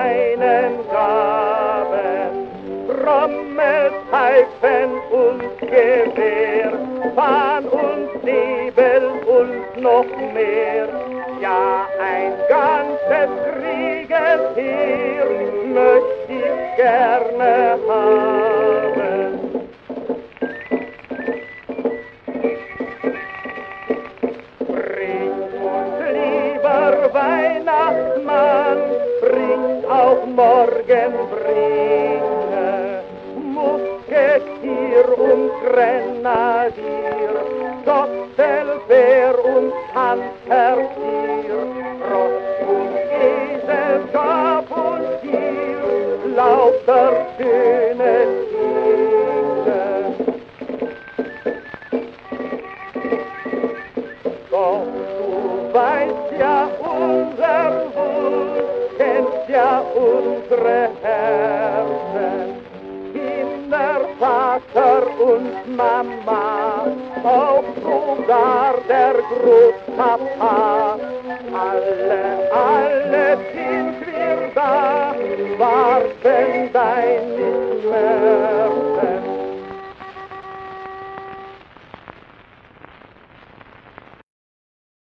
deinen Gaben. Trommel, Pfeifen und Gewehr, Fahn und Säbel und noch mehr. Ja, ein ganzes Kriegesheer möcht ich gerne haben. Bring uns, lieber Weihnachtsmann, bring auch morgen bringe Musketier und Grenadier, Gottelbär und Panzertier, Ross und Esel, Schaf und Tier, lauter schöne Dinge. Doch du weißt ja unser Wunsch, kennst ja unsere Herzen, Kinder, Vater und Mama, auch sogar der Großpapa, alle sind